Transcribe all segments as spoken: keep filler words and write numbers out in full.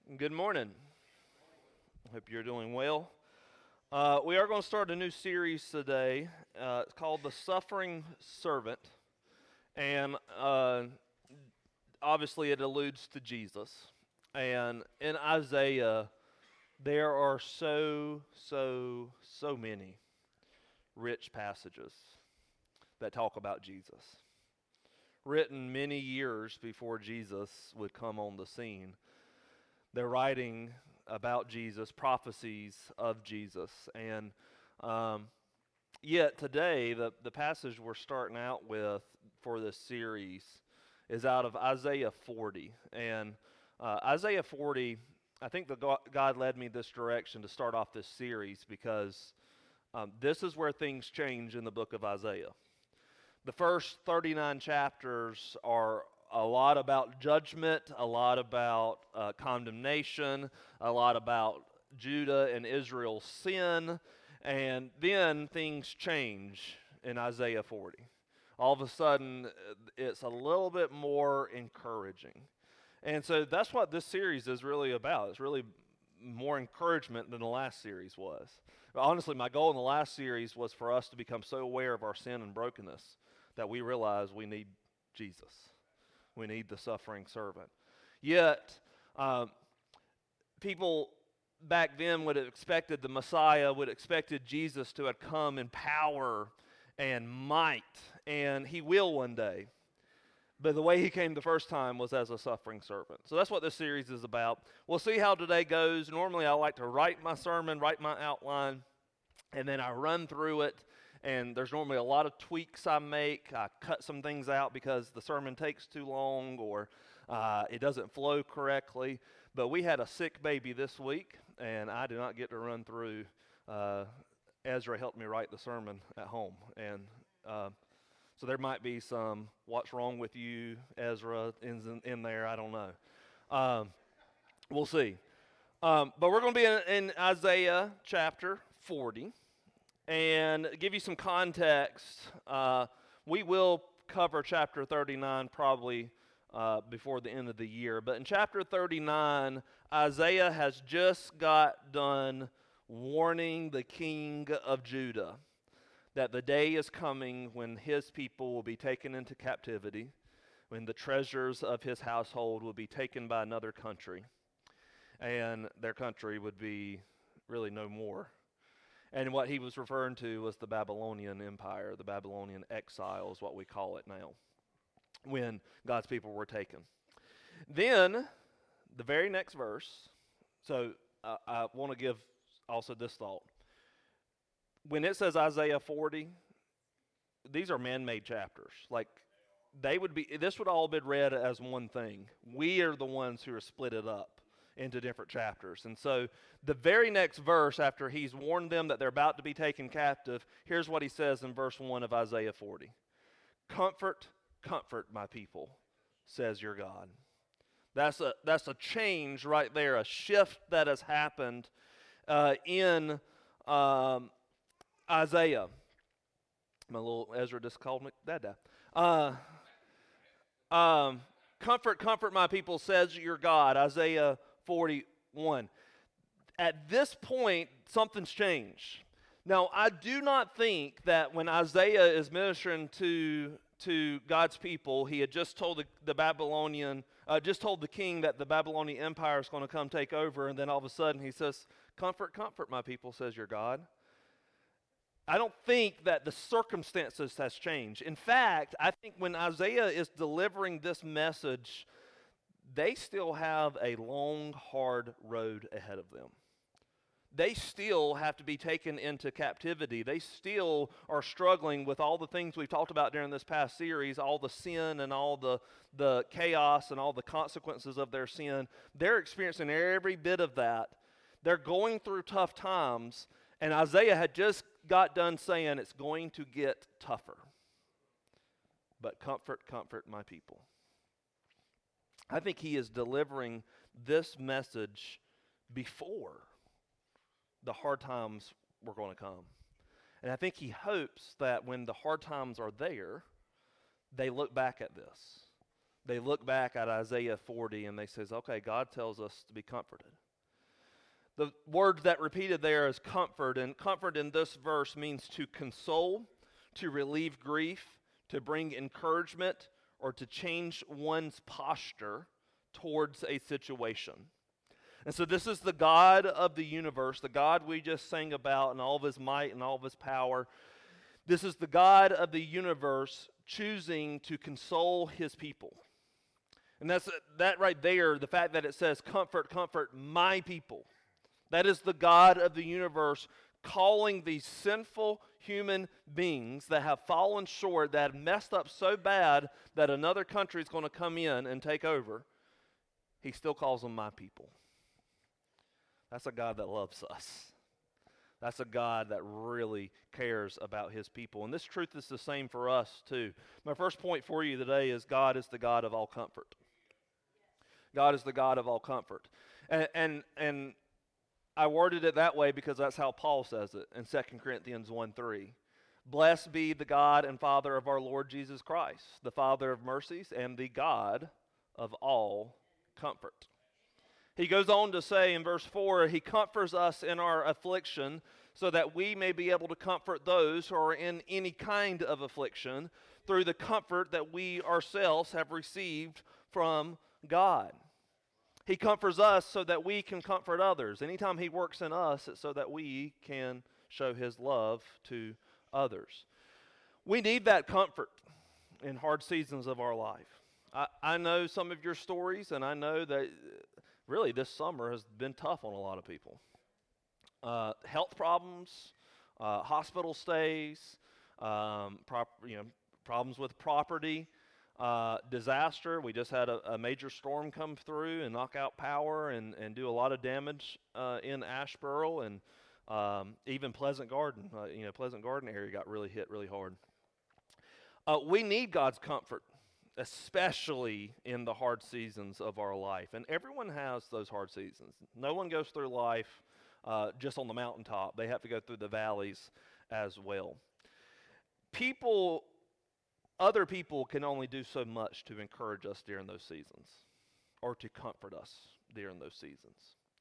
Good morning. Hope you're doing well. Uh, we are going to start a new series today. Uh, it's called The Suffering Servant. And uh, obviously, it alludes to Jesus. And in Isaiah, there are so, so, so many rich passages that talk about Jesus. Written many years before Jesus would come on the scene. They're writing about Jesus, prophecies of Jesus. And um, yet today, the, the passage we're starting out with for this series is out of Isaiah forty. And uh, Isaiah forty, I think the go- God led me this direction to start off this series because um, this is where things change in the book of Isaiah. The first thirty-nine chapters are a lot about judgment, a lot about uh, condemnation, a lot about Judah and Israel's sin, and then things change in Isaiah forty. All of a sudden, uh, it's a little bit more encouraging. And so that's what this series is really about. It's really more encouragement than the last series was. Honestly, my goal in the last series was for us to become so aware of our sin and brokenness that we realize we need Jesus. We need the suffering servant. Yet, um, people back then would have expected the Messiah, would have expected Jesus to have come in power and might, and he will one day. But the way he came the first time was as a suffering servant. So that's what this series is about. We'll see how today goes. Normally, I like to write my sermon, write my outline, and then I run through it. And there's normally a lot of tweaks I make. I cut some things out because the sermon takes too long or uh, it doesn't flow correctly. But we had a sick baby this week, and I did not get to run through. Uh, Ezra helped me write the sermon at home. And uh, so there might be some "what's wrong with you, Ezra" in, in there. I don't know. Um, we'll see. Um, but we're going to be in, in Isaiah chapter forty. And give you some context, uh, we will cover chapter thirty-nine probably uh, before the end of the year. But in chapter thirty-nine, Isaiah has just got done warning the king of Judah that the day is coming when his people will be taken into captivity, when the treasures of his household will be taken by another country, and their country would be really no more. And what he was referring to was the Babylonian Empire, the Babylonian exile is what we call it now, when God's people were taken. Then, the very next verse, so uh, I want to give also this thought. When it says Isaiah forty, these are man-made chapters. Like, they would be, this would all be read as one thing. We are the ones who are split it up into different chapters. And so the very next verse, after he's warned them that they're about to be taken captive, here's what he says in verse one of Isaiah forty. Comfort, comfort my people, says your God. That's a, that's a change right there, a shift that has happened uh, in um, Isaiah. My little Ezra just called me Dada. Uh, um, comfort, comfort my people, says your God, Isaiah forty-one. At this point, something's changed. Now, I do not think that when Isaiah is ministering to, to God's people, he had just told the, the Babylonian, uh, just told the king that the Babylonian Empire is going to come take over, and then all of a sudden he says, comfort, comfort my people, says your God. I don't think that the circumstances has changed. In fact, I think when Isaiah is delivering this message, they still have a long, hard road ahead of them. They still have to be taken into captivity. They still are struggling with all the things we've talked about during this past series, all the sin and all the, the chaos and all the consequences of their sin. They're experiencing every bit of that. They're going through tough times, and Isaiah had just got done saying it's going to get tougher. But comfort, comfort my people. I think he is delivering this message before the hard times were going to come. And I think he hopes that when the hard times are there, they look back at this. they look back at Isaiah forty and they says, okay, God tells us to be comforted. The word that repeated there is comfort, and comfort in this verse means to console, to relieve grief, to bring encouragement, or to change one's posture towards a situation. And so this is the God of the universe, the God we just sang about in all of his might and all of his power. This is the God of the universe choosing to console his people. And that's that right there, the fact that it says, comfort, comfort my people. That is the God of the universe calling these sinful human beings that have fallen short, that have messed up so bad that another country is going to come in and take over. He still calls them my people. That's a God that loves us. That's a God that really cares about his people. And this truth is the same for us too. My first point for you today is God is the God of all comfort. God is the God of all comfort. And and, and I worded it that way because that's how Paul says it in Second Corinthians one three. Blessed be the God and Father of our Lord Jesus Christ, the Father of mercies and the God of all comfort. He goes on to say in verse four, he comforts us in our affliction so that we may be able to comfort those who are in any kind of affliction through the comfort that we ourselves have received from God. He comforts us so that we can comfort others. Anytime he works in us, it's so that we can show his love to others. We need that comfort in hard seasons of our life. I, I know some of your stories, and I know that really this summer has been tough on a lot of people. Uh, health problems, uh, hospital stays, um, prop, you know, problems with property, uh, disaster. We just had a, a major storm come through and knock out power and, and do a lot of damage uh, in Asheboro, and um, even Pleasant Garden. Uh, you know, Pleasant Garden area got really hit really hard. Uh, we need God's comfort, especially in the hard seasons of our life. And everyone has those hard seasons. No one goes through life uh, just on the mountaintop. They have to go through the valleys as well. People, other people can only do so much to encourage us during those seasons or to comfort us during those seasons.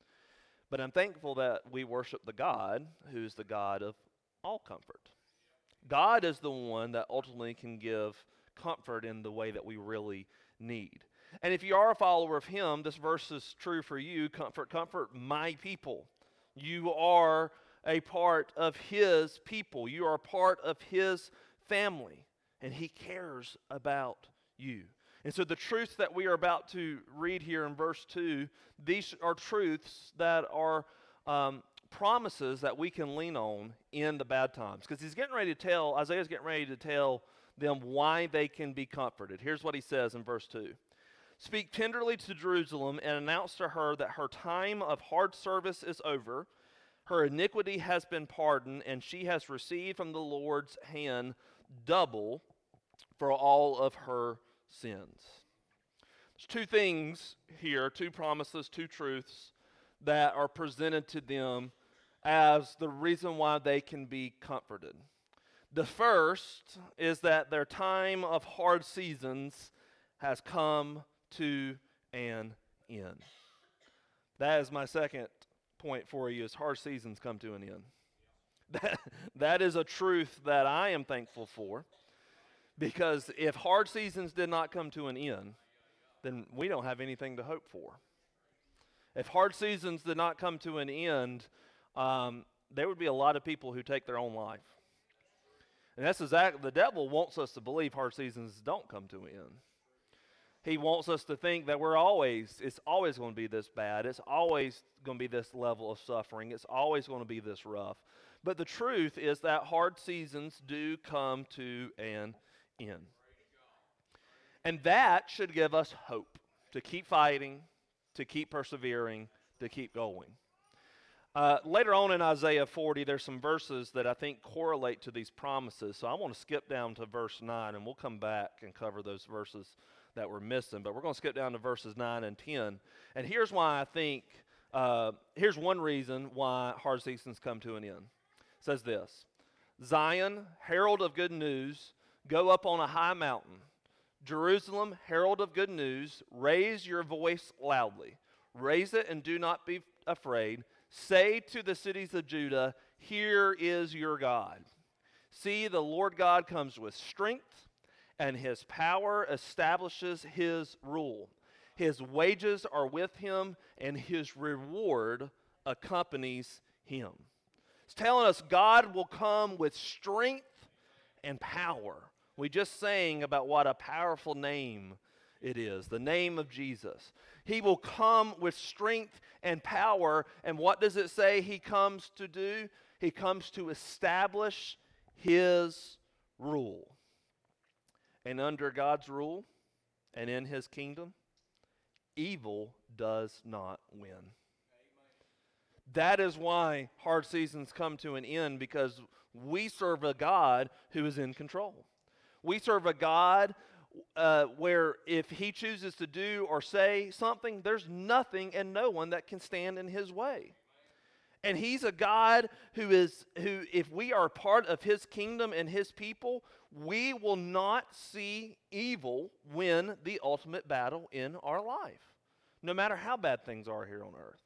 But I'm thankful that we worship the God who's the God of all comfort. God is the one that ultimately can give comfort in the way that we really need. And if you are a follower of him, this verse is true for you. Comfort, comfort my people. You are a part of his people. You are a part of his family, and he cares about you. And so the truths that we are about to read here in verse two, these are truths that are um, promises that we can lean on in the bad times. Because he's getting ready to tell, Isaiah's getting ready to tell them why they can be comforted. Here's what he says in verse two. Speak tenderly to Jerusalem and announce to her that her time of hard service is over. Her iniquity has been pardoned, and she has received from the Lord's hand double for all of her sins. There's two things here, two promises, two truths that are presented to them as the reason why they can be comforted. The first is that their time of hard seasons has come to an end. That is my second point for you, is hard seasons come to an end. That, that is a truth that I am thankful for, because if hard seasons did not come to an end, then we don't have anything to hope for. If hard seasons did not come to an end, um, there would be a lot of people who take their own life. And that's exactly, the devil wants us to believe hard seasons don't come to an end. He wants us to think that we're always, it's always going to be this bad. It's always going to be this level of suffering. It's always going to be this rough. But the truth is that hard seasons do come to an end. And that should give us hope to keep fighting, to keep persevering, to keep going. Uh, later on in Isaiah forty, there's some verses that I think correlate to these promises. So I want to skip down to verse nine, and we'll come back and cover those verses that we're missing. But we're going to skip down to verses nine and ten. And here's why I think, uh, here's one reason why hard seasons come to an end. It says this: Zion, herald of good news, go up on a high mountain. Jerusalem, herald of good news, raise your voice loudly. Raise it and do not be afraid. Say to the cities of Judah, here is your God. See, the Lord God comes with strength, and his power establishes his rule. His wages are with him, and his reward accompanies him. It's telling us God will come with strength and power. We just sang about what a powerful name it is, the name of Jesus. He will come with strength and power, and what does it say he comes to do? He comes to establish his rule. And under God's rule and in his kingdom, evil does not win. Amen. That is why hard seasons come to an end, because we serve a God who is in control. We serve a God uh, where if he chooses to do or say something, there's nothing and no one that can stand in his way. And he's a God who is, who, if we are part of his kingdom and his people, we will not see evil win the ultimate battle in our life, no matter how bad things are here on earth.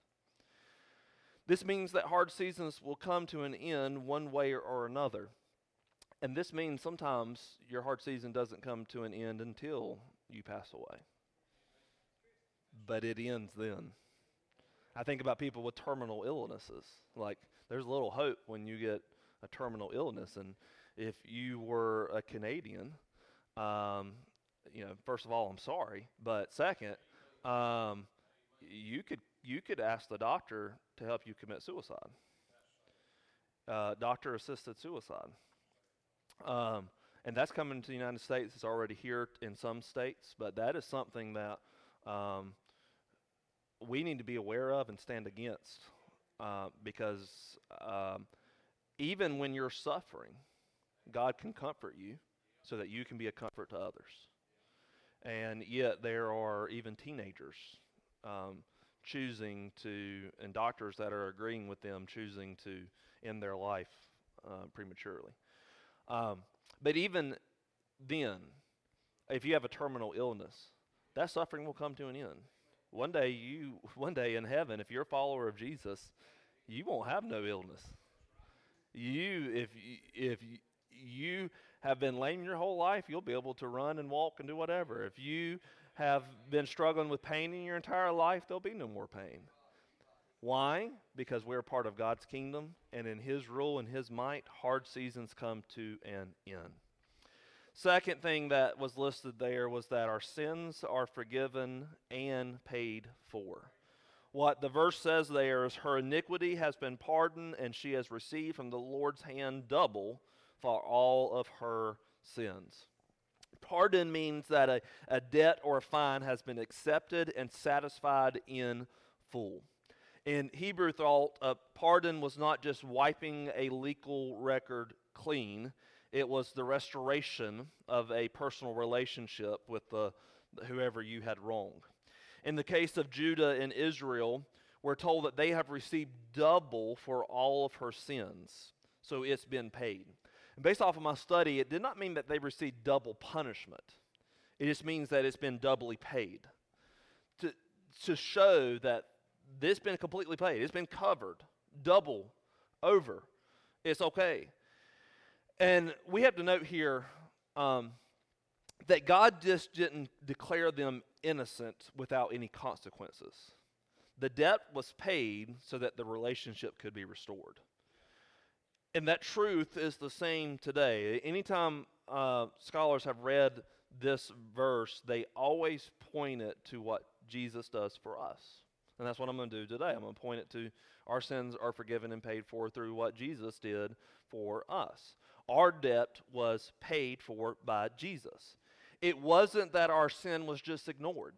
This means that hard seasons will come to an end one way or another. And this means sometimes your hard season doesn't come to an end until you pass away. But it ends then. I think about people with terminal illnesses. Like, there's little hope when you get a terminal illness. And if you were a Canadian, um, you know, first of all, I'm sorry. But second, um, you could you could ask the doctor to help you commit suicide. Uh, doctor-assisted suicide. Um, and that's coming to the United States. It's already here in some states. But that is something that um, we need to be aware of and stand against, uh, because um, even when you're suffering, God can comfort you so that you can be a comfort to others. And yet there are even teenagers um, choosing to, and doctors that are agreeing with them, choosing to end their life uh, prematurely. Um, but even then, if you have a terminal illness, that suffering will come to an end. One day you, one day in heaven, if you're a follower of Jesus, you won't have no illness. You, if you, if you, you have been lame your whole life, you'll be able to run and walk and do whatever. If you have been struggling with pain in your entire life, there'll be no more pain. Why? Because we're part of God's kingdom, and in his rule and his might, hard seasons come to an end. Second thing that was listed there was that our sins are forgiven and paid for. What the verse says there is, her iniquity has been pardoned, and she has received from the Lord's hand double for all of her sins. Pardon means that a, a debt or a fine has been accepted and satisfied in full. In Hebrew thought, a pardon was not just wiping a legal record clean. It was the restoration of a personal relationship with the, whoever you had wronged. In the case of Judah and Israel, we're told that they have received double for all of her sins. So it's been paid. And based off of my study, it did not mean that they received double punishment. It just means that it's been doubly paid. To, to show that this has been completely paid. It's been covered. Double. Over. It's okay. And we have to note here um, that God just didn't declare them innocent without any consequences. The debt was paid so that the relationship could be restored. And that truth is the same today. Anytime uh, scholars have read this verse, they always point it to what Jesus does for us. And that's what I'm going to do today. I'm going to point it to our sins are forgiven and paid for through what Jesus did for us. Our debt was paid for by Jesus. It wasn't that our sin was just ignored.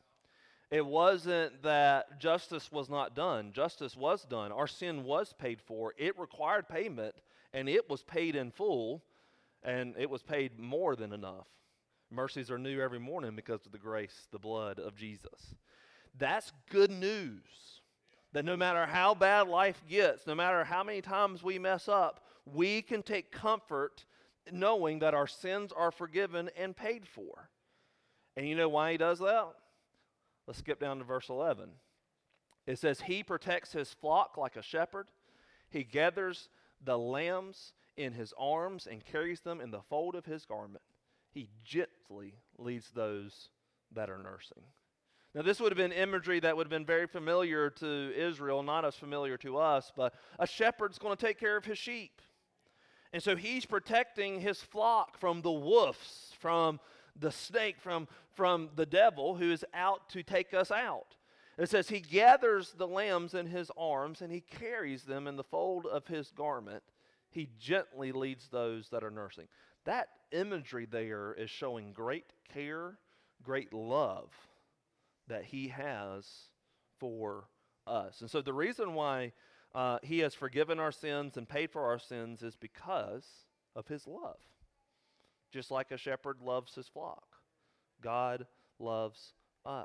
It wasn't that justice was not done. Justice was done. Our sin was paid for. It required payment, and it was paid in full, and it was paid more than enough. Mercies are new every morning because of the grace, the blood of Jesus. That's good news. That no matter how bad life gets, no matter how many times we mess up, we can take comfort knowing that our sins are forgiven and paid for. And you know why he does that? Let's skip down to verse eleven. It says, he protects his flock like a shepherd. He gathers the lambs in his arms and carries them in the fold of his garment. He gently leads those that are nursing. Now, this would have been imagery that would have been very familiar to Israel, not as familiar to us, but a shepherd's going to take care of his sheep. And so he's protecting his flock from the wolves, from the snake, from, from the devil who is out to take us out. It says he gathers the lambs in his arms and he carries them in the fold of his garment. He gently leads those that are nursing. That imagery there is showing great care, great love that he has for us. And so the reason why uh, he has forgiven our sins and paid for our sins is because of his love. Just like a shepherd loves his flock, God loves us.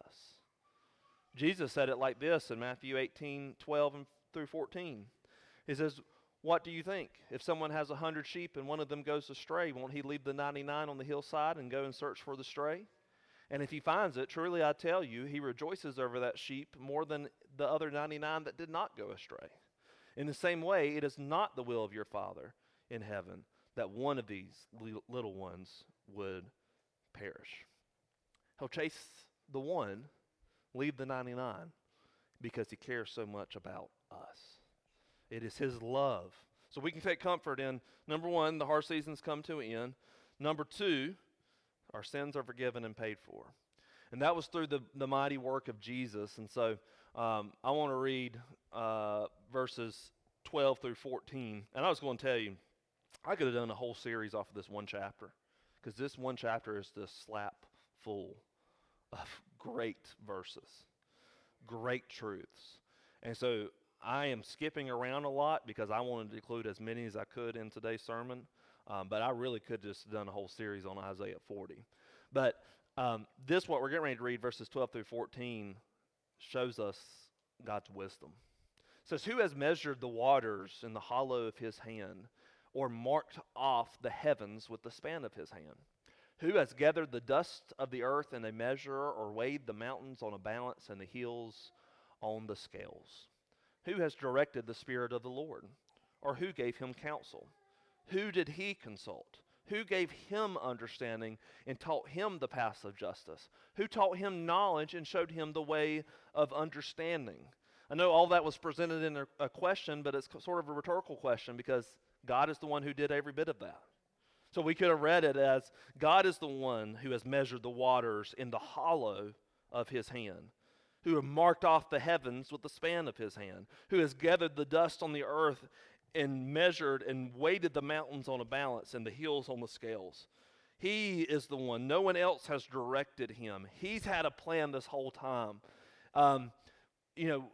Jesus said it like this in Matthew eighteen, twelve and through fourteen. He says, what do you think? If someone has a hundred sheep and one of them goes astray, won't he leave the ninety-nine on the hillside and go and search for the stray? And if he finds it, truly I tell you, he rejoices over that sheep more than the other ninety-nine that did not go astray. In the same way, it is not the will of your Father in heaven that one of these little ones would perish. He'll chase the one, leave the ninety-nine, because he cares so much about us. It is his love. So we can take comfort in, number one, the hard seasons come to an end. Number two, our sins are forgiven and paid for. And that was through the, the mighty work of Jesus. And so um, I want to read uh, verses twelve through fourteen. And I was going to tell you, I could have done a whole series off of this one chapter, because this one chapter is just slap full of great verses, great truths. And so I am skipping around a lot because I wanted to include as many as I could in today's sermon, um, but I really could have just done a whole series on Isaiah forty. But um, this, what we're getting ready to read, verses twelve through fourteen, shows us God's wisdom. It says, who has measured the waters in the hollow of his hand, or marked off the heavens with the span of his hand? Who has gathered the dust of the earth in a measure, or weighed the mountains on a balance and the hills on the scales? Who has directed the Spirit of the Lord? Or who gave him counsel? Who did he consult? Who gave him understanding and taught him the paths of justice? Who taught him knowledge and showed him the way of understanding? I know all that was presented in a, a question, but it's sort of a rhetorical question because God is the one who did every bit of that. So we could have read it as, God is the one who has measured the waters in the hollow of his hand, who have marked off the heavens with the span of his hand, who has gathered the dust on the earth and measured and weighted the mountains on a balance and the hills on the scales. He is the one. No one else has directed him. He's had a plan this whole time. Um, you know,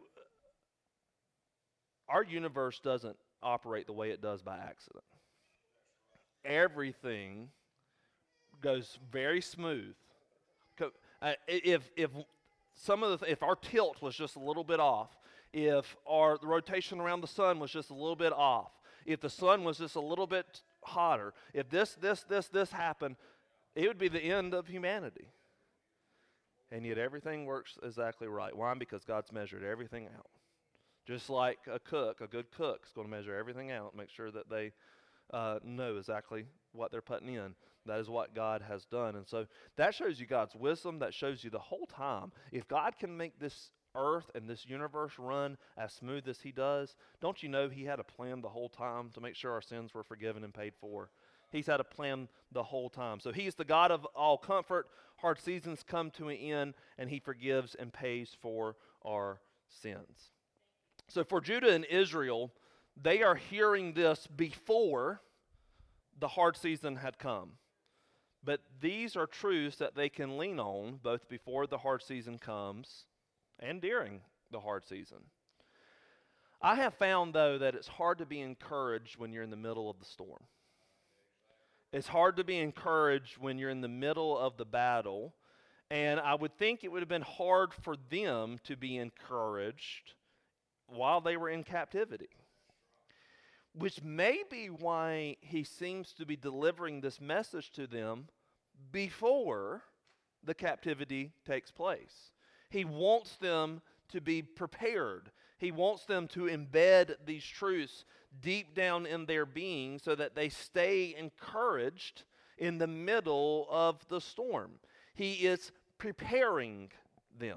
our universe doesn't operate the way it does by accident. Everything goes very smooth. Uh, if if some of the if our tilt was just a little bit off, if our the rotation around the sun was just a little bit off, if the sun was just a little bit hotter, if this this this this happened, it would be the end of humanity. And yet everything works exactly right. Why? Because God's measured everything out. Just like a cook, a good cook is going to measure everything out, make sure that they uh, know exactly what they're putting in. That is what God has done. And so that shows you God's wisdom. That shows you the whole time. If God can make this earth and this universe run as smooth as he does, don't you know he had a plan the whole time to make sure our sins were forgiven and paid for? He's had a plan the whole time. So he's the God of all comfort. Hard seasons come to an end, and he forgives and pays for our sins. So for Judah and Israel, they are hearing this before the hard season had come. But these are truths that they can lean on both before the hard season comes and during the hard season. I have found, though, that it's hard to be encouraged when you're in the middle of the storm. It's hard to be encouraged when you're in the middle of the battle. And I would think it would have been hard for them to be encouraged while they were in captivity. Which may be why he seems to be delivering this message to them before the captivity takes place. He wants them to be prepared. He wants them to embed these truths deep down in their being so that they stay encouraged in the middle of the storm. He is preparing them.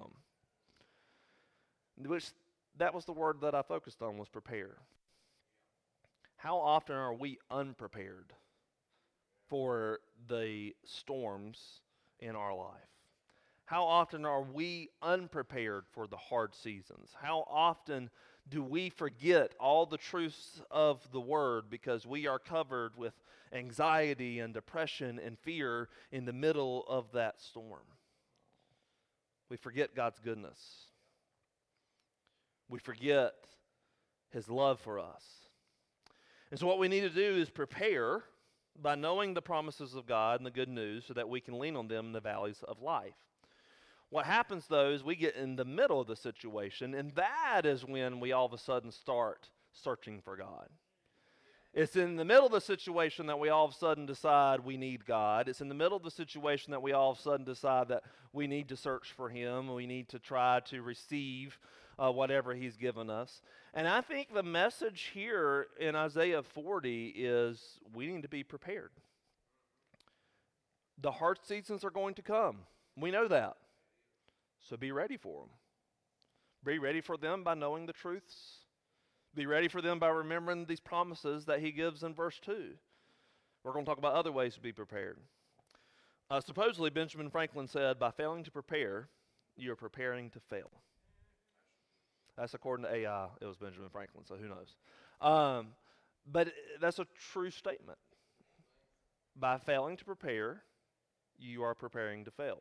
Which, that was the word that I focused on, was prepare. How often are we unprepared for the storms in our life? How often are we unprepared for the hard seasons? How often do we forget all the truths of the Word because we are covered with anxiety and depression and fear in the middle of that storm? We forget God's goodness. We forget His love for us. And so what we need to do is prepare by knowing the promises of God and the good news so that we can lean on them in the valleys of life. What happens, though, is we get in the middle of the situation, and that is when we all of a sudden start searching for God. It's in the middle of the situation that we all of a sudden decide we need God. It's in the middle of the situation that we all of a sudden decide that we need to search for Him. We need to try to receive uh, whatever He's given us. And I think the message here in Isaiah forty is we need to be prepared. The hard seasons are going to come. We know that. So be ready for them. Be ready for them by knowing the truths. Be ready for them by remembering these promises that He gives in verse two. We're going to talk about other ways to be prepared. Uh, supposedly, Benjamin Franklin said, by failing to prepare, you are preparing to fail. That's according to A I. It was Benjamin Franklin, so who knows. Um, but that's a true statement. By failing to prepare, you are preparing to fail.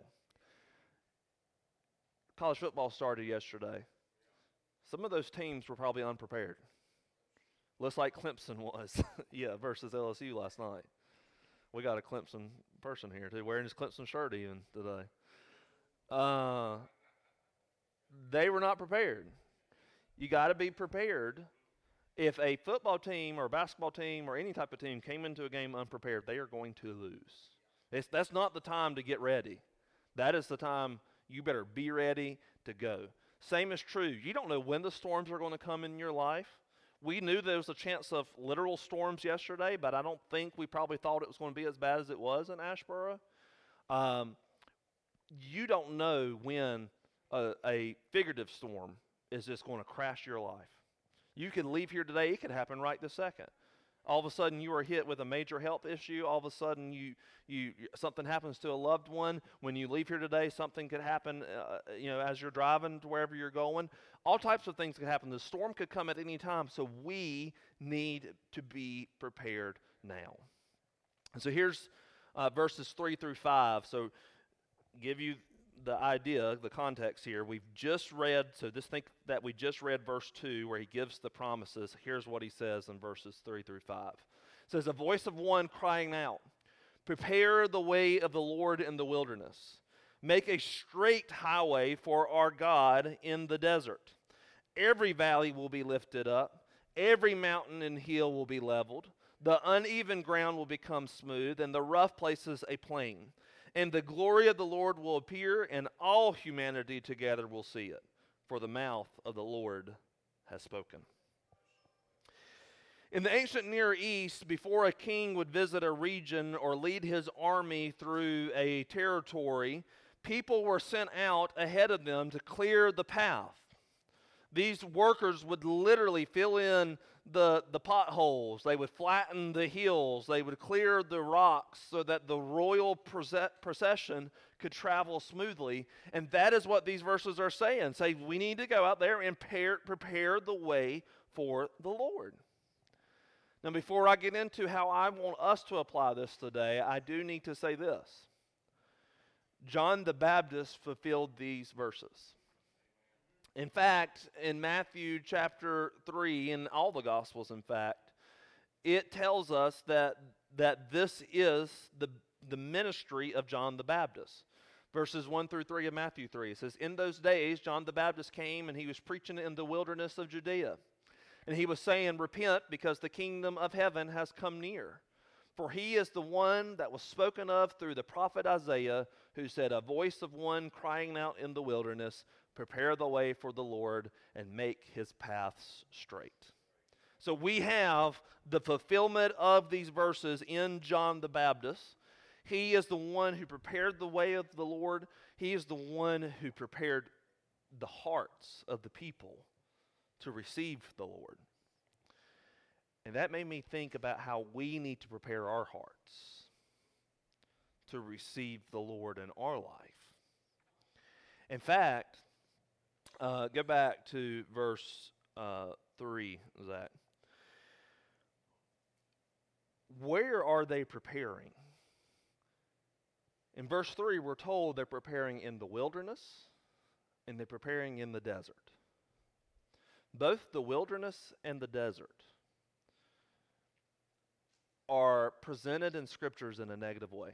College football started yesterday. Some of those teams were probably unprepared. Looks like Clemson was, yeah, versus L S U last night. We got a Clemson person here, too, wearing his Clemson shirt even today. Uh, they were not prepared. You got to be prepared. If a football team or a basketball team or any type of team came into a game unprepared, they are going to lose. It's, that's not the time to get ready. That is the time you better be ready to go. Same is true. You don't know when the storms are going to come in your life. We knew there was a chance of literal storms yesterday, but I don't think we probably thought it was going to be as bad as it was in Asheboro. Um, you don't know when a, a figurative storm is just going to crash your life. You could leave here today. It could happen right this second. All of a sudden, you are hit with a major health issue. All of a sudden, you you something happens to a loved one. When you leave here today, something could happen. Uh, you know, as you're driving to wherever you're going, all types of things could happen. The storm could come at any time. So we need to be prepared now. And so here's uh, verses three through five. So give you the idea, the context here. We've just read, so just think that we just read verse two where he gives the promises. Here's what he says in verses three through five. It says, a voice of one crying out, prepare the way of the Lord in the wilderness. Make a straight highway for our God in the desert. Every valley will be lifted up. Every mountain and hill will be leveled. The uneven ground will become smooth, and the rough places a plain. And the glory of the Lord will appear, and all humanity together will see it. For the mouth of the Lord has spoken. In the ancient Near East, before a king would visit a region or lead his army through a territory, people were sent out ahead of them to clear the path. These workers would literally fill in the, the potholes. They would flatten the hills. They would clear the rocks so that the royal procession could travel smoothly. And that is what these verses are saying. Say, we need to go out there and prepare, prepare the way for the Lord. Now, before I get into how I want us to apply this today, I do need to say this. John the Baptist fulfilled these verses. In fact, in Matthew chapter three, in all the Gospels, in fact, it tells us that, that this is the, the ministry of John the Baptist. Verses one through three of Matthew three, it says, in those days, John the Baptist came and he was preaching in the wilderness of Judea. And he was saying, repent, because the kingdom of heaven has come near. For he is the one that was spoken of through the prophet Isaiah, who said, a voice of one crying out in the wilderness, prepare the way for the Lord and make his paths straight. So we have the fulfillment of these verses in John the Baptist. He is the one who prepared the way of the Lord. He is the one who prepared the hearts of the people to receive the Lord. And that made me think about how we need to prepare our hearts to receive the Lord in our life. In fact, uh, go back to verse uh, three, Zach. Where are they preparing? In verse three, we're told they're preparing in the wilderness and they're preparing in the desert. Both the wilderness and the desert are presented in scriptures in a negative way.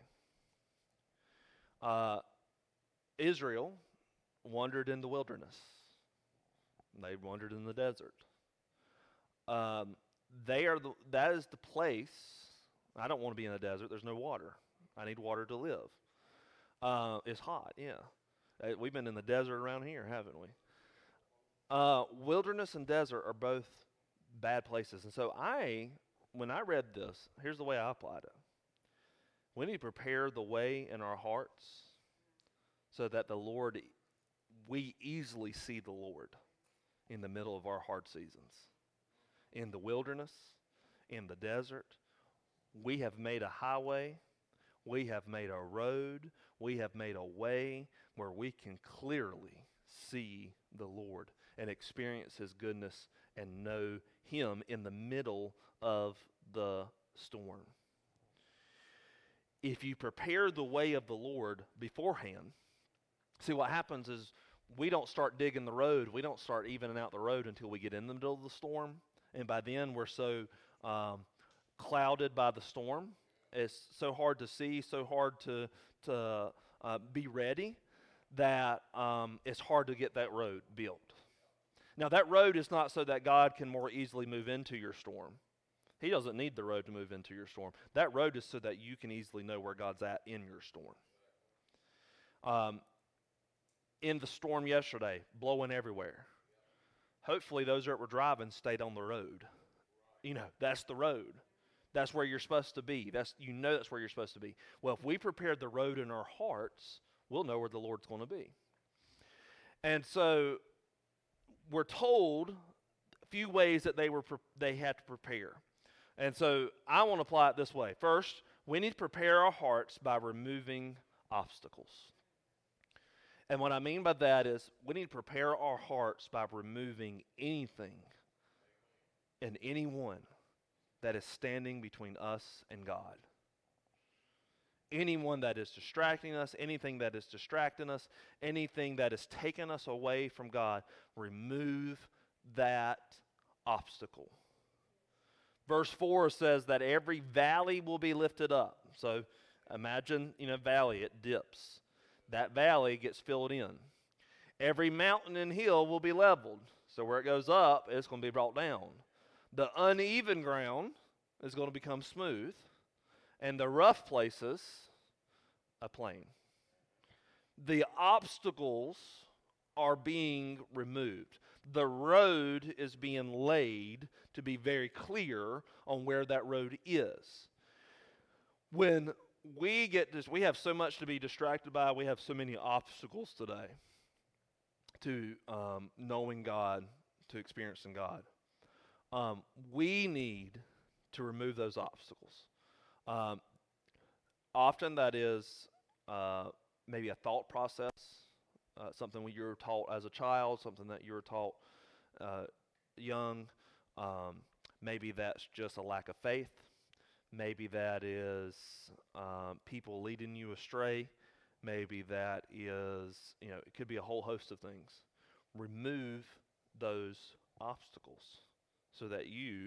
Uh, Israel wandered in the wilderness. They wandered in the desert. Um, they are the, that is the place. I don't want to be in a desert. There's no water. I need water to live. Uh, it's hot, yeah. Uh, we've been in the desert around here, haven't we? Uh, wilderness and desert are both bad places. And so I, when I read this, here's the way I applied it. We need to prepare the way in our hearts so that the Lord, we easily see the Lord in the middle of our hard seasons. In the wilderness, in the desert, we have made a highway, we have made a road, we have made a way where we can clearly see the Lord and experience his goodness and know him in the middle of the storm. If you prepare the way of the Lord beforehand, see what happens is we don't start digging the road, we don't start evening out the road until we get in the middle of the storm. And by then we're so um, clouded by the storm. It's so hard to see, so hard to, to uh, be ready that um, it's hard to get that road built. Now that road is not so that God can more easily move into your storm. He doesn't need the road to move into your storm. That road is so that you can easily know where God's at in your storm. Um, in the storm yesterday, blowing everywhere. Hopefully those that were driving stayed on the road. You know, that's the road. That's where you're supposed to be. That's, you know that's where you're supposed to be. Well, if we prepared the road in our hearts, we'll know where the Lord's going to be. And so we're told a few ways that they were pre- they had to prepare. And so I want to apply it this way. First, we need to prepare our hearts by removing obstacles. And what I mean by that is we need to prepare our hearts by removing anything and anyone that is standing between us and God. Anyone that is distracting us, anything that is distracting us, anything that is taking us away from God, remove that obstacle. Verse four says that every valley will be lifted up. So imagine, you know, valley, it dips. That valley gets filled in. Every mountain and hill will be leveled. So where it goes up, it's going to be brought down. The uneven ground is going to become smooth, and the rough places, a plain. The obstacles are being removed. The road is being laid to be very clear on where that road is. When we get this, we have so much to be distracted by. We have so many obstacles today to um, knowing God, to experiencing God. Um, we need to remove those obstacles. Um, often that is uh, maybe a thought process, uh, something you were taught as a child, something that you were taught uh, young. Um, maybe that's just a lack of faith. Maybe that is um, people leading you astray. Maybe that is, you know, it could be a whole host of things. Remove those obstacles so that you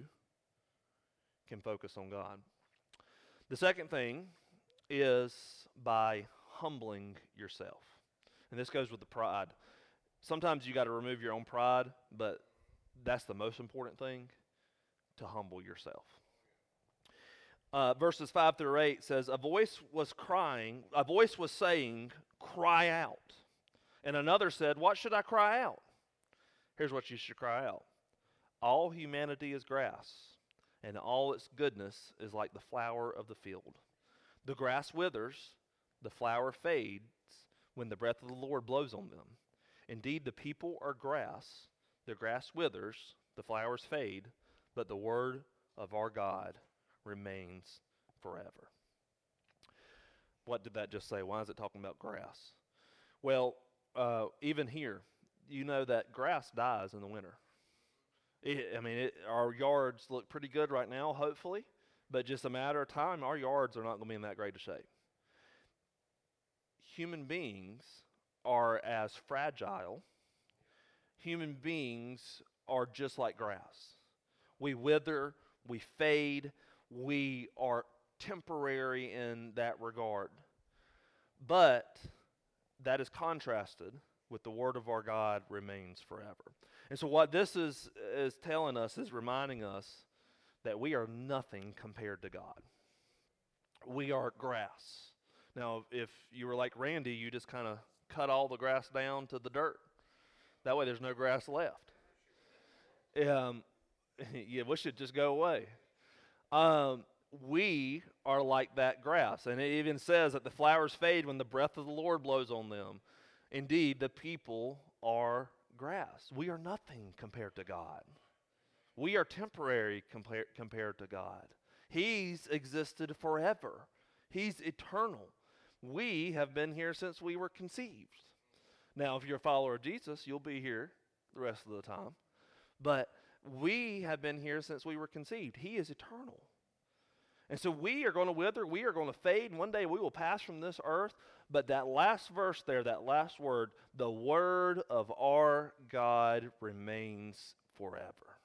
can focus on God. The second thing is by humbling yourself. And this goes with the pride. Sometimes you got to remove your own pride, but that's the most important thing, to humble yourself. Uh, verses five through eight says, a voice was crying, a voice was saying, cry out. And another said, what should I cry out? Here's what you should cry out. All humanity is grass, and all its goodness is like the flower of the field. The grass withers, the flower fades, when the breath of the Lord blows on them. Indeed, the people are grass. The grass withers, the flowers fade, but the word of our God remains forever. What did that just say? Why is it talking about grass? Well, uh, even here, you know that grass dies in the winter. It, I mean, it, our yards look pretty good right now, hopefully, but just a matter of time, our yards are not going to be in that great of shape. Human beings are as fragile. Human beings are just like grass. We wither, we fade, we are temporary in that regard. But that is contrasted with the word of our God remains forever. And so what this is is telling us, is reminding us that we are nothing compared to God. We are grass. Now, if you were like Randy, you just kind of cut all the grass down to the dirt. That way there's no grass left. Um, yeah, we should just go away. Um, we are like that grass. And it even says that the flowers fade when the breath of the Lord blows on them. Indeed, the people are grass. We are nothing compared to God. We are temporary compar- compared to God. He's existed forever. He's eternal. We have been here since we were conceived. Now, if you're a follower of Jesus, you'll be here the rest of the time. But we have been here since we were conceived. He is eternal. And so we are going to wither, we are going to fade, and one day we will pass from this earth. But that last verse there, that last word, the word of our God remains forever.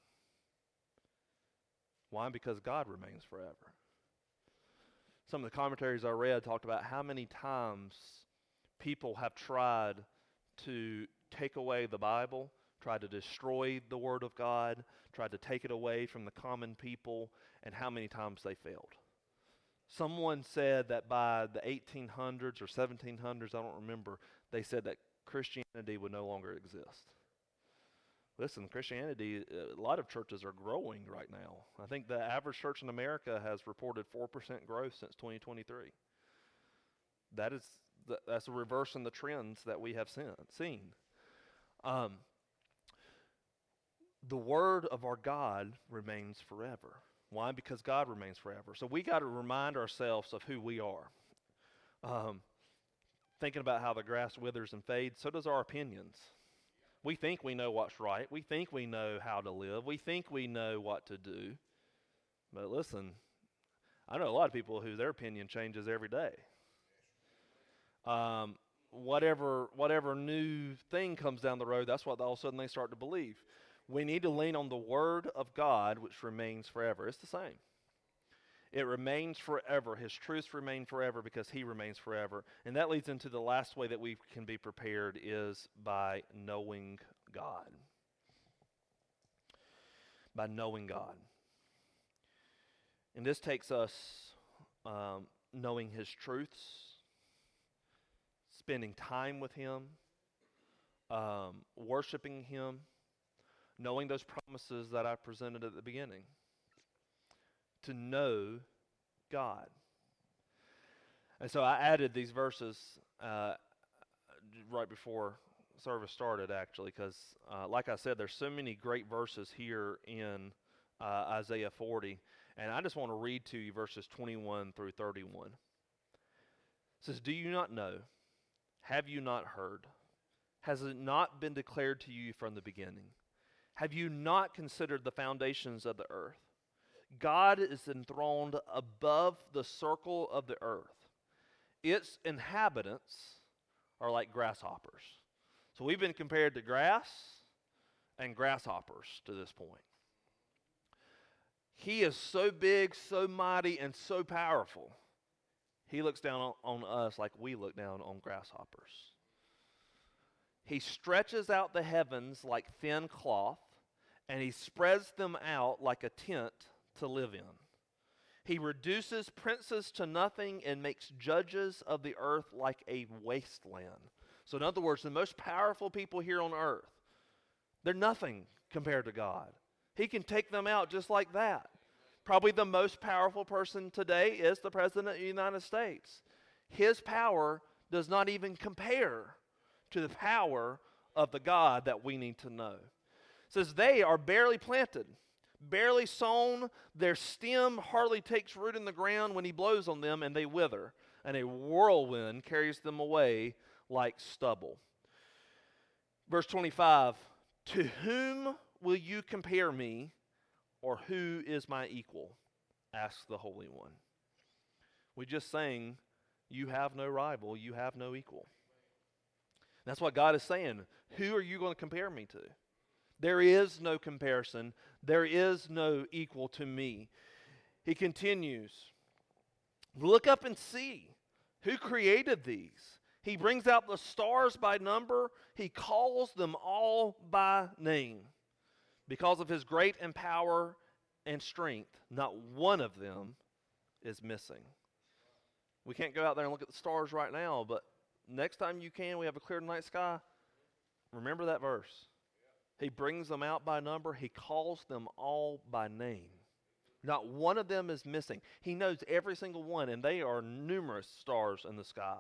Why? Because God remains forever. Some of the commentaries I read talked about how many times people have tried to take away the Bible, tried to destroy the Word of God, tried to take it away from the common people, and how many times they failed. Someone said that by the eighteen hundreds or seventeen hundreds, I don't remember, they said that Christianity would no longer exist. Listen, Christianity, a lot of churches are growing right now. I think the average church in America has reported four percent growth since twenty twenty-three. That is, that's a reverse in the trends that we have seen. Um, the word of our God remains forever. Why? Because God remains forever. So we got to remind ourselves of who we are. Um, thinking about how the grass withers and fades, so does our opinions. We think we know what's right. We think we know how to live. We think we know what to do. But listen, I know a lot of people who their opinion changes every day. Um, whatever whatever new thing comes down the road, that's what all of a sudden they start to believe. We need to lean on the Word of God, which remains forever. It's the same. It remains forever. His truths remain forever because He remains forever. And that leads into the last way that we can be prepared is by knowing God. By knowing God. And this takes us um, knowing His truths, spending time with Him, um, worshiping Him, knowing those promises that I presented at the beginning. To know God. And so I added these verses uh, right before service started, actually, because uh, like I said, there's so many great verses here in uh, Isaiah forty, and I just want to read to you verses twenty-one through thirty-one. It says, "Do you not know? Have you not heard? Has it not been declared to you from the beginning? Have you not considered the foundations of the earth? God is enthroned above the circle of the earth. Its inhabitants are like grasshoppers." So we've been compared to grass and grasshoppers to this point. He is so big, so mighty, and so powerful. He looks down on, on us like we look down on grasshoppers. He stretches out the heavens like thin cloth, and He spreads them out like a tent to live in. He reduces princes to nothing and makes judges of the earth like a wasteland. So in other words, the most powerful people here on earth, they're nothing compared to God. He can take them out just like that. Probably the most powerful person today is the President of the United States. His power does not even compare to the power of the God that we need to know. It says they are barely planted, barely sown. Their stem hardly takes root in the ground when he blows on them, and they wither, and a whirlwind carries them away like stubble. Verse twenty-five, to whom will you compare me, or who is my equal? Asks the Holy One. We just sang, you have no rival, you have no equal. That's what God is saying. Who are you going to compare me to? There is no comparison. There is no equal to me. He continues, look up and see who created these. He brings out the stars by number. He calls them all by name. Because of his great and power and strength, not one of them is missing. We can't go out there and look at the stars right now, but next time you can, we have a clear night sky, remember that verse. He brings them out by number. He calls them all by name. Not one of them is missing. He knows every single one, and they are numerous stars in the sky.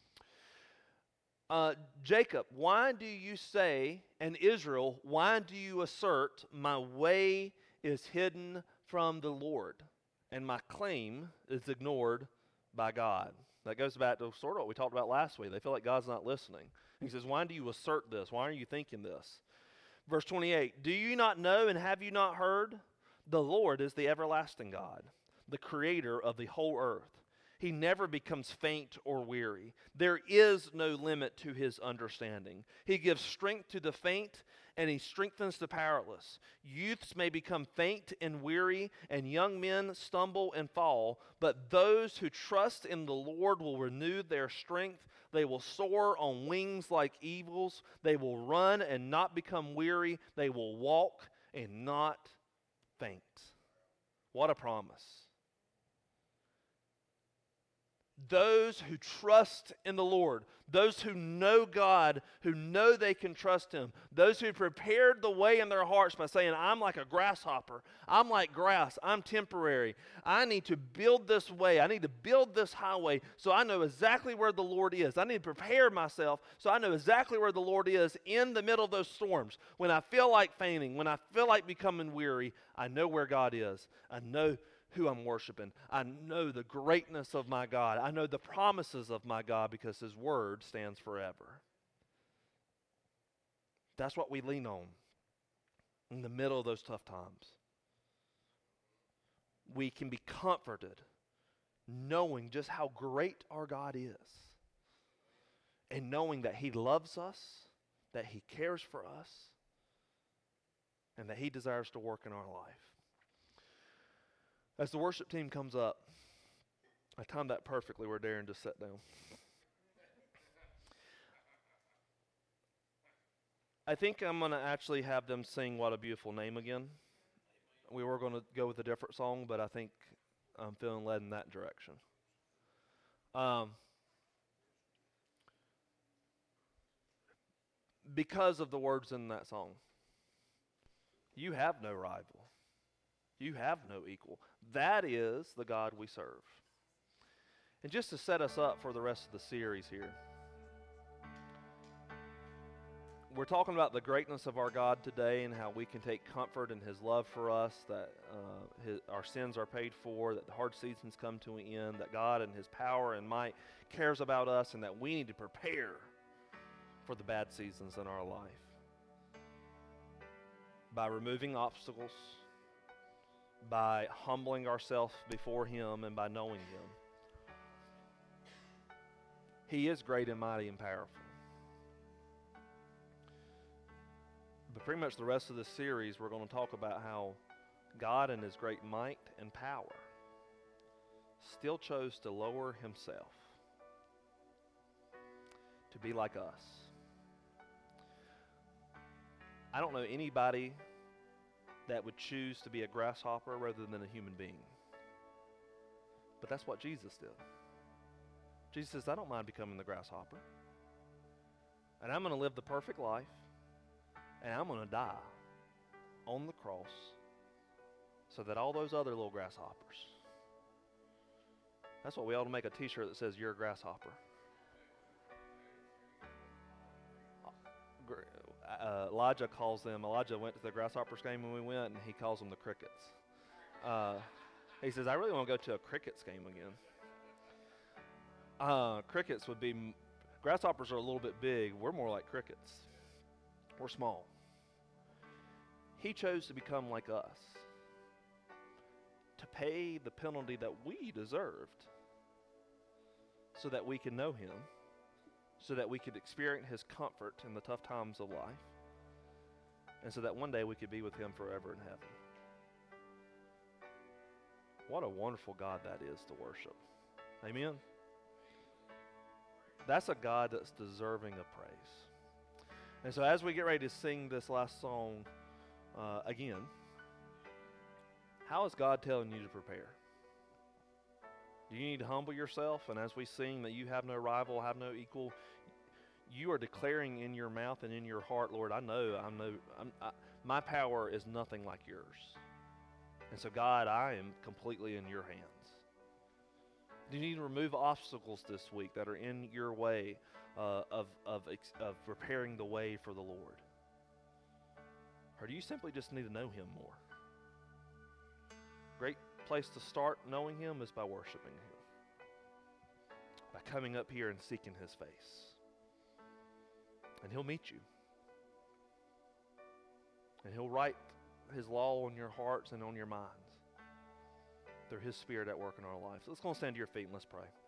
Uh, Jacob, why do you say, and Israel, why do you assert, my way is hidden from the Lord, and my claim is ignored by God? That goes back to sort of what we talked about last week. They feel like God's not listening. He says, why do you assert this? Why are you thinking this? Verse twenty-eight, do you not know and have you not heard? The Lord is the everlasting God, the creator of the whole earth. He never becomes faint or weary. There is no limit to his understanding. He gives strength to the faint, and he strengthens the powerless. Youths may become faint and weary, and young men stumble and fall, but those who trust in the Lord will renew their strength. They will soar on wings like eagles. They will run and not become weary. They will walk and not faint. What a promise. Those who trust in the Lord, those who know God, who know they can trust him, those who prepared the way in their hearts by saying, I'm like a grasshopper, I'm like grass, I'm temporary, I need to build this way, I need to build this highway so I know exactly where the Lord is. I need to prepare myself so I know exactly where the Lord is in the middle of those storms. When I feel like fainting, when I feel like becoming weary, I know where God is. I know who I'm worshiping. I know the greatness of my God. I know the promises of my God because his word stands forever. That's what we lean on in the middle of those tough times. We can be comforted knowing just how great our God is, and knowing that he loves us, that he cares for us, and that he desires to work in our life. As the worship team comes up, I timed that perfectly where Darren just sat down. I think I'm going to actually have them sing What a Beautiful Name again. We were going to go with a different song, but I think I'm feeling led in that direction. Um, because of the words in that song. You have no rival. You have no equal. That is the God we serve. And just to set us up for the rest of the series here, we're talking about the greatness of our God today and how we can take comfort in his love for us, that uh, his, our sins are paid for, that the hard seasons come to an end, that God and his power and might cares about us, and that we need to prepare for the bad seasons in our life by removing obstacles, by humbling ourselves before him, and by knowing him. He is great and mighty and powerful. But pretty much the rest of this series, we're going to talk about how God in his great might and power still chose to lower himself to be like us. I don't know anybody that would choose to be a grasshopper rather than a human being. But that's what Jesus did. Jesus says, I don't mind becoming the grasshopper. And I'm going to live the perfect life. And I'm going to die on the cross so that all those other little grasshoppers. That's what we ought to make a t-shirt that says, you're a grasshopper. Uh, Elijah calls them, Elijah went to the grasshoppers game when we went, and he calls them the crickets. Uh, he says, I really want to go to a crickets game again. Uh, crickets would be, grasshoppers are a little bit big. We're more like crickets. We're small. He chose to become like us, to pay the penalty that we deserved so that we can know him, so that we could experience his comfort in the tough times of life, and so that one day we could be with him forever in heaven. What a wonderful God that is to worship. Amen? That's a God that's deserving of praise. And so as we get ready to sing this last song uh, again, how is God telling you to prepare? Do you need to humble yourself? And as we sing that you have no rival, have no equal, you are declaring in your mouth and in your heart, Lord, I know I'm no, I'm, I, my power is nothing like yours. And so, God, I am completely in your hands. Do you need to remove obstacles this week that are in your way uh, of, of, of preparing the way for the Lord? Or do you simply just need to know him more? Great place to start knowing him is by worshiping him, by coming up here and seeking his face. And he'll meet you. And he'll write his law on your hearts and on your minds through his Spirit at work in our lives. Let's go and stand to your feet and let's pray.